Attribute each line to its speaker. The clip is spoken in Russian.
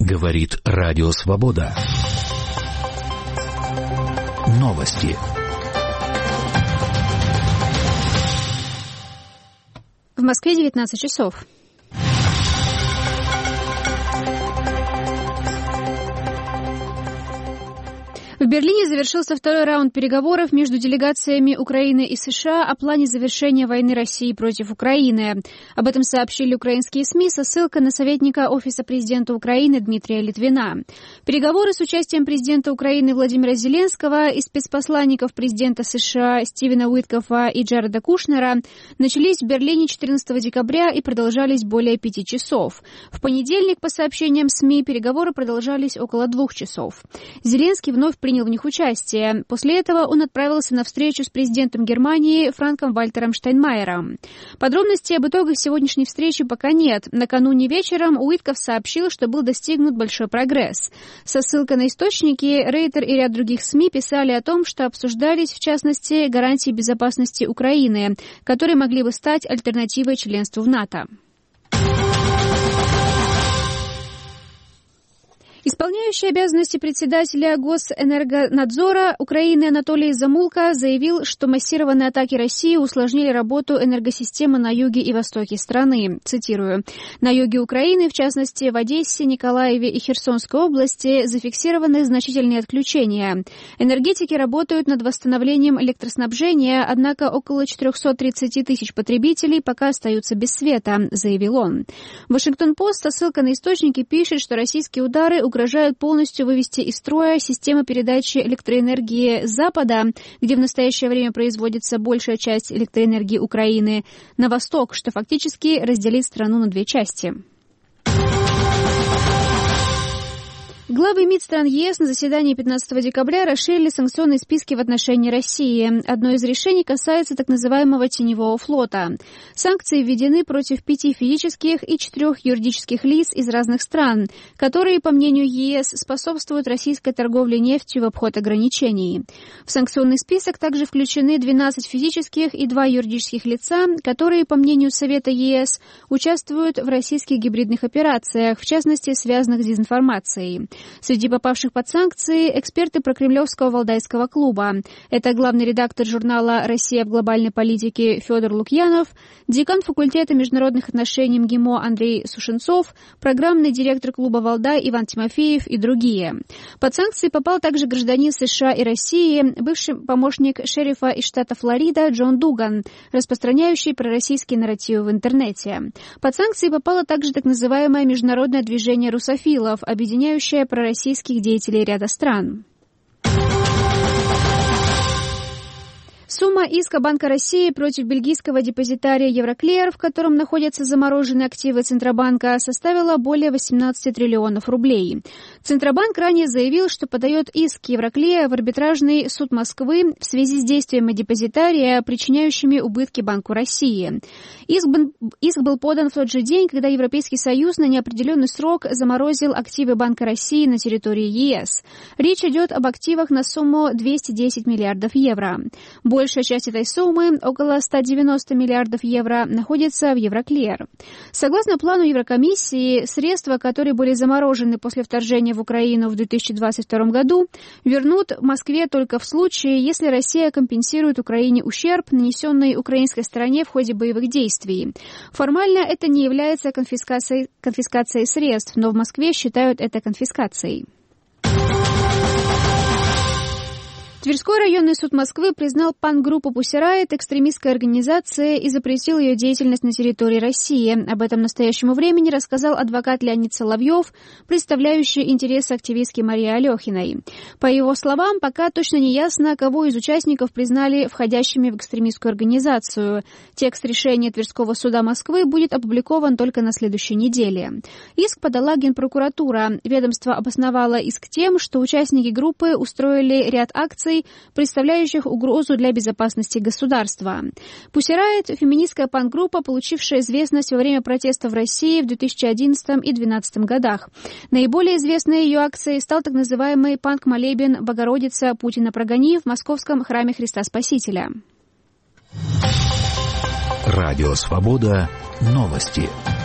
Speaker 1: Говорит Радио Свобода. Новости.
Speaker 2: В Москве 19 часов. В Берлине завершился второй раунд переговоров между делегациями Украины и США о плане завершения войны России против Украины. Об этом сообщили украинские СМИ со ссылкой на советника Офиса президента Украины Дмитрия Литвина. Переговоры с участием президента Украины Владимира Зеленского и спецпосланников президента США Стивена Уиткофа и Джареда Кушнера начались в Берлине 14 декабря и продолжались более 5 часов. В понедельник, по сообщениям СМИ, переговоры продолжались около 2 часов. Зеленский вновь принял в них участие. После этого он отправился на встречу с президентом Германии Франком-Вальтером Штайнмайером. Подробностей об итогах сегодняшней встречи пока нет. Накануне вечером Уиткоф сообщил, что был достигнут большой прогресс. Со ссылкой на источники, Рейтер и ряд других СМИ писали о том, что обсуждались, в частности, гарантии безопасности Украины, которые могли бы стать альтернативой членству в НАТО. Исполняющий обязанности председателя Госэнергонадзора Украины Анатолий Замулко заявил, что массированные атаки России усложнили работу энергосистемы на юге и востоке страны. Цитирую. «На юге Украины, в частности в Одессе, Николаеве и Херсонской области, зафиксированы значительные отключения. Энергетики работают над восстановлением электроснабжения, однако около 430 тысяч потребителей пока остаются без света», заявил он. Вашингтон-Пост со ссылкой на источники пишет, что российские удары угрожают полностью вывести из строя системы передачи электроэнергии с Запада, где в настоящее время производится большая часть электроэнергии Украины, на восток, что фактически разделит страну на 2 части. Главы МИД стран ЕС на заседании 15 декабря расширили санкционные списки в отношении России. Одно из решений касается так называемого теневого флота. Санкции введены против 5 физических и 4 юридических лиц из разных стран, которые, по мнению ЕС, способствуют российской торговле нефтью в обход ограничений. В санкционный список также включены 12 физических и 2 юридических лица, которые, по мнению Совета ЕС, участвуют в российских гибридных операциях, в частности, связанных с дезинформацией. Среди попавших под санкции эксперты прокремлевского Валдайского клуба. Это главный редактор журнала «Россия в глобальной политике» Федор Лукьянов, декан факультета международных отношений МГИМО Андрей Сушенцов, программный директор клуба «Валдай» Иван Тимофеев и другие. Под санкции попал также гражданин США и России, бывший помощник шерифа из штата Флорида Джон Дуган, распространяющий пророссийские нарративы в интернете. Под санкции попало также так называемое международное движение русофилов, объединяющее пророссийских деятелей ряда стран. Сумма иска Банка России против бельгийского депозитария Евроклир, в котором находятся замороженные активы Центробанка, составила более 18 триллионов рублей. Центробанк ранее заявил, что подает иск Евроклира в арбитражный суд Москвы в связи с действиями депозитария, причиняющими убытки Банку России. Иск был подан в тот же день, когда Европейский Союз на неопределенный срок заморозил активы Банка России на территории ЕС. Речь идет об активах на сумму 210 миллиардов евро. Большая часть этой суммы, около 190 миллиардов евро, находится в Евроклир. Согласно плану Еврокомиссии, средства, которые были заморожены после вторжения в Украину в 2022 году, вернут Москве только в случае, если Россия компенсирует Украине ущерб, нанесенный украинской стороне в ходе боевых действий. Формально это не является конфискацией средств, но в Москве считают это конфискацией. Тверской районный суд Москвы признал панк-группу «Пусси Райот» экстремистской организацией и запретил ее деятельность на территории России. Об этом настоящему времени рассказал адвокат Леонид Соловьев, представляющий интересы активистки Марии Алехиной. По его словам, пока точно не ясно, кого из участников признали входящими в экстремистскую организацию. Текст решения Тверского суда Москвы будет опубликован только на следующей неделе. Иск подала Генпрокуратура. Ведомство обосновало иск тем, что участники группы устроили ряд акций, представляющих угрозу для безопасности государства. Пусси Райот – феминистская панк-группа, получившая известность во время протестов в России в 2011 и 2012 годах. Наиболее известной ее акцией стал так называемый панк-молебен «Богородица, Путина прогони» в московском храме Христа Спасителя.
Speaker 1: Радио Свобода. Новости.